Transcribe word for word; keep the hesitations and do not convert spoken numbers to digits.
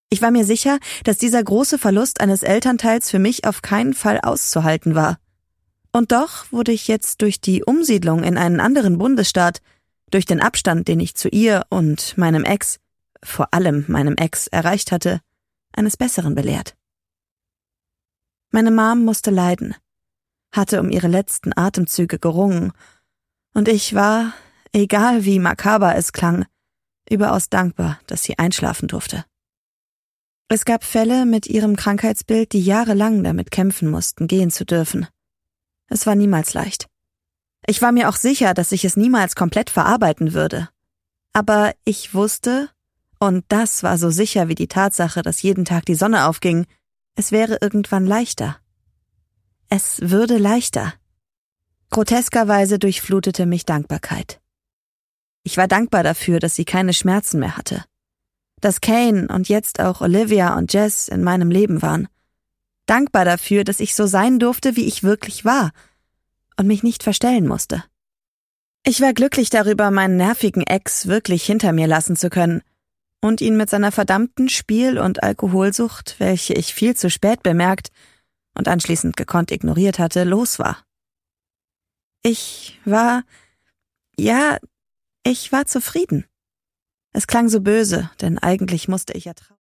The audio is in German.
Ich war mir sicher, dass dieser große Verlust eines Elternteils für mich auf keinen Fall auszuhalten war. Und doch wurde ich jetzt durch die Umsiedlung in einen anderen Bundesstaat, durch den Abstand, den ich zu ihr und meinem Ex, vor allem meinem Ex, erreicht hatte, eines Besseren belehrt. Meine Mom musste leiden, hatte um ihre letzten Atemzüge gerungen, und ich war, egal wie makaber es klang, überaus dankbar, dass sie einschlafen durfte. Es gab Fälle mit ihrem Krankheitsbild, die jahrelang damit kämpfen mussten, gehen zu dürfen. Es war niemals leicht. Ich war mir auch sicher, dass ich es niemals komplett verarbeiten würde. Aber ich wusste, und das war so sicher wie die Tatsache, dass jeden Tag die Sonne aufging, es wäre irgendwann leichter. Es würde leichter. Groteskerweise durchflutete mich Dankbarkeit. Ich war dankbar dafür, dass sie keine Schmerzen mehr hatte. Dass Kane und jetzt auch Olivia und Jess in meinem Leben waren. Dankbar dafür, dass ich so sein durfte, wie ich wirklich war und mich nicht verstellen musste. Ich war glücklich darüber, meinen nervigen Ex wirklich hinter mir lassen zu können und ihn mit seiner verdammten Spiel- und Alkoholsucht, welche ich viel zu spät bemerkt und anschließend gekonnt ignoriert hatte, los war. Ich war, ja, ich war zufrieden. Es klang so böse, denn eigentlich musste ich ja trauern.